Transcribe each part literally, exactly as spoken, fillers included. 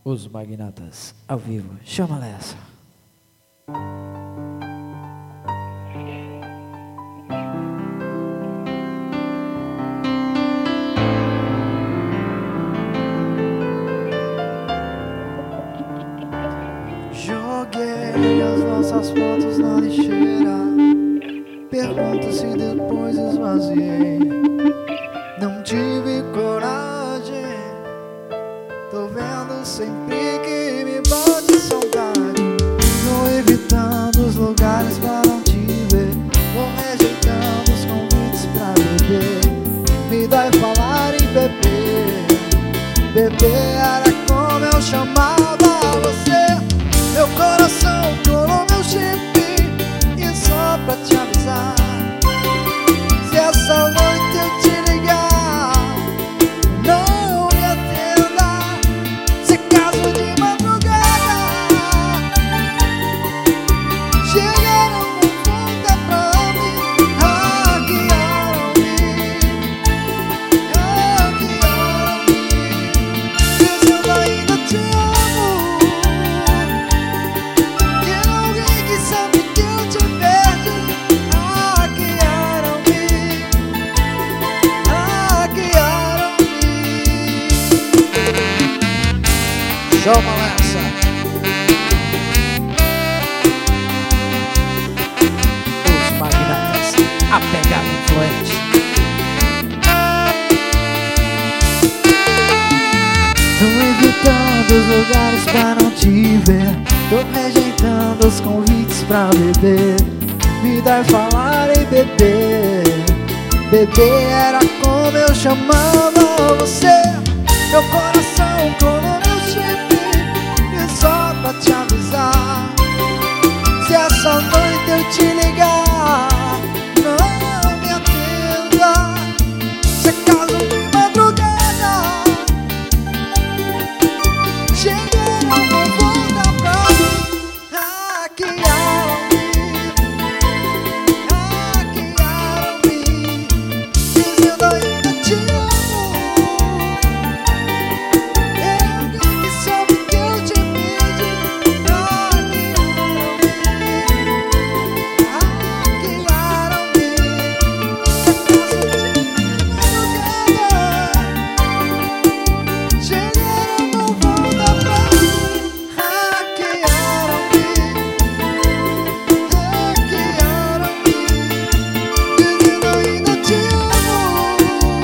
Os Magnatas, ao vivo. Chama essa. Joguei as nossas fotos na lixeira. Pergunto se depois esvaziei. Não tive coragem. Tô vendo sempre que me bate saudade. Tô evitando os lugares pra não te ver. Tô rejeitando os convites pra beber. Me dói falar em beber. Beber era como eu chamava você. Meu coração colou meu chip. E só pra te avisar, se essa noite eu te ligar, não me atenda. Se caso de madrugada chegaram com volta pra mim, hackearam-me, hackearam-me, dizendo ainda te amo. Que alguém que sabe que eu te perdi, hackearam-me, hackearam-me. Chama essa. Os Magnatas, a pegada influente. Tô evitando os lugares pra não te ver. Tô rejeitando os convites pra beber. Me dá falar em beber. Beber era como eu chamava você. Meu coração colou meu chip. E só pra te avisar, se essa noite eu te ligar, não me atenda. Se caso de madrugada chegaram com volta pra mim, hackearam-me, hackearam-me, dizendo ainda te amo. É alguém que sabe que eu te pedi, hackearam-me, hackearam-me. Se caso de madrugada chegaram com volta pra mim, hackearam-me, hackearam-me, dizendo ainda te amo.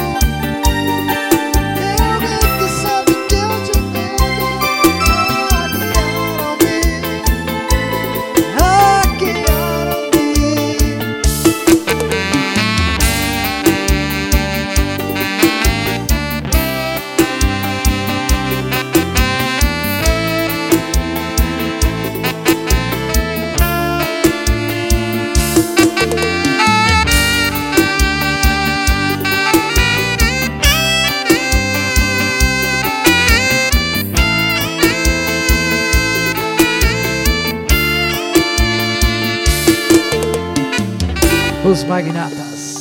É alguém que sabe que eu te perdi, hackearam-me, hackearam-me. Os Magnatas.